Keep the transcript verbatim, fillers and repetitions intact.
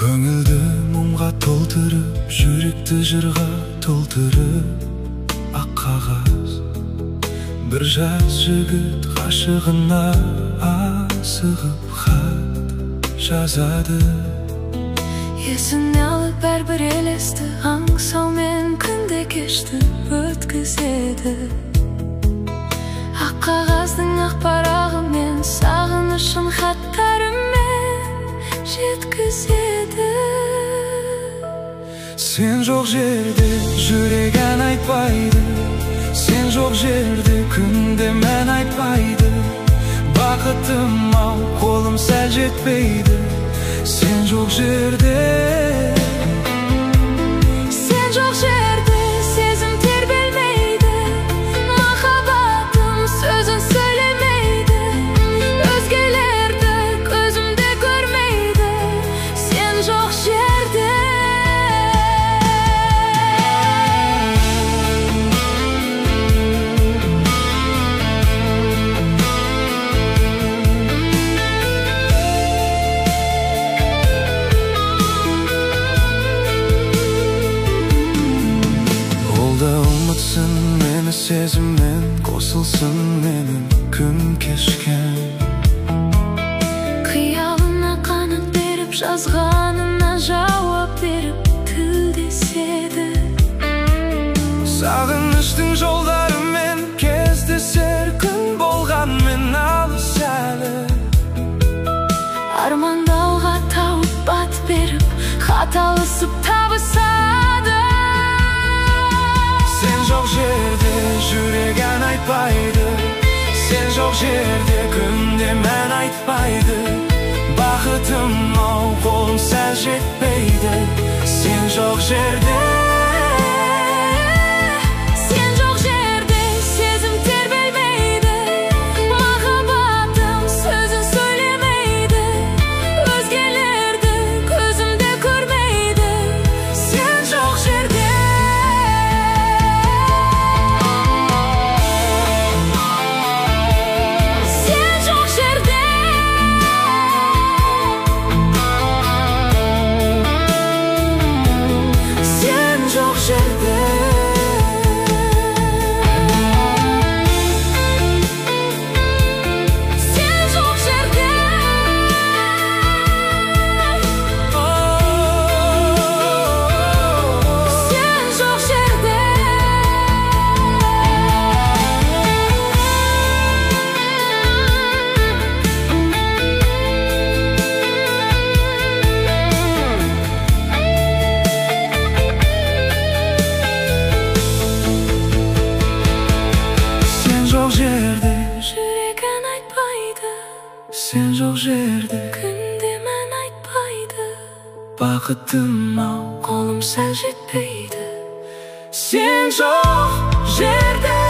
Көңілді мұңға толтырып, жүректі жырға толтырып, ақ қағаз бір жас жігіт ғашығына асығып хат жазады. Есіне алып бәрібір елесті, аңсаумен күнде кешті өткізеді. Ақ қағаздың ақ парағымен сағынышын хаттарымен жеткізеді. Сен жоқ жерде жүрек ән айтпайды, сен жоқ жерде күнде мән айтпайды. Бақытым ау, қолым сәл жетпейді, сен жоқ жерде. Сен жоқ жерде сезім тербелмейді, махаббатым сөзін сөйлемейді. Өзгелерді көзімде көрмейді, сен жоқ жерде. Ұмытсын мені сезіммен, қосылсын менің күн кешкен. Қиялына қанат беріп, жазғанына жауап беріп тілдеседі. Сағыныштың жолдарымен кездесер күн болғанмен алыс әлі. Армандауға тауып бат беріп, хат алысып табысады. Сен жоқ жерде жүрек ән айтпайды, сен жоқ жерде күнде мән айтпайды. Бақытым ау, қолым сәл жетпейді, сен жоқ жерде. Сен жоқ жерде сезім тербелмейді, махаббатым сөзін сөйлемейді. Өзгелерді көзімде көрмейді, сен жоқ жерде. Жүрек ән айтпайды, сен жоқ жерде күнде мән айтпайды. Бақытым ау, қолым сәл жетпейді, сен жоқ жерде.